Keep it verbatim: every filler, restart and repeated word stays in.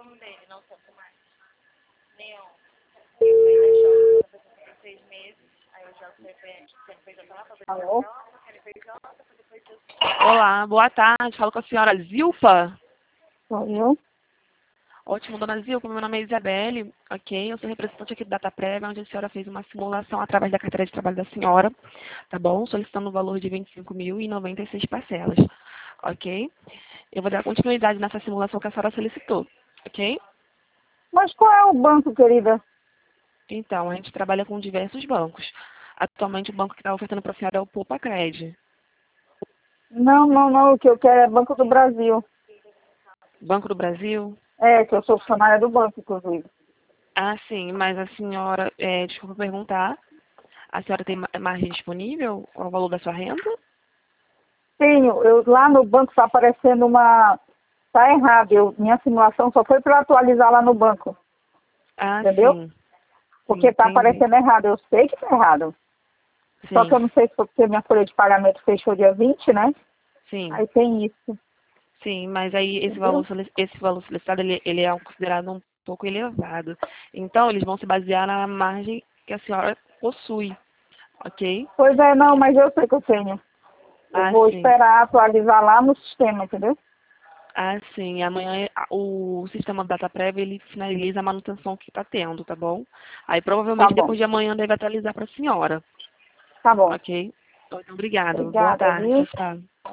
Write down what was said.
Alô? Olá, boa tarde. Falo com a senhora Zilpa. Sou eu? Ótimo, dona Zilpa. Meu nome é Isabelle, ok? Eu sou representante aqui do DataPrev, onde a senhora fez uma simulação através da carteira de trabalho da senhora, tá bom? Solicitando o valor de vinte e cinco mil e noventa e seis parcelas, ok? Eu vou dar continuidade nessa simulação que a senhora solicitou, ok? Mas qual é o banco, querida? Então, a gente trabalha com diversos bancos. Atualmente, o banco que está ofertando para a senhora é o Poupa-Cred. Não, não, não. O que eu quero é Banco do Brasil. Banco do Brasil? É, que eu sou funcionária do banco, inclusive. Ah, sim, mas a senhora, é, desculpa perguntar, a senhora tem ma- margem disponível? Qual é o valor da sua renda? Tenho. Eu, lá no banco está aparecendo uma... Está errado. Eu, minha simulação só foi para atualizar lá no banco. Ah, Entendeu? sim. Porque está Entendi. aparecendo errado. Eu sei que está errado. Só que Sim, eu não sei se foi porque minha folha de pagamento fechou dia vinte, né? sim, Aí tem isso. sim, mas aí esse valor, Entendeu? soli- esse valor solicitado, ele, ele é considerado um pouco elevado. Então, eles vão se basear na margem que a senhora possui, ok? Pois é, não, mas eu sei que eu tenho. Eu Ah, vou sim. esperar atualizar lá no sistema, entendeu? Ah, sim. Amanhã a- o sistema DataPrev, ele finaliza a manutenção que está tendo, tá bom? Aí Tá provavelmente bom. depois de amanhã deve atualizar para a senhora, Tá bom. ok? Então, obrigada. Boa Obrigada, tarde. Tchau, viu? tchau.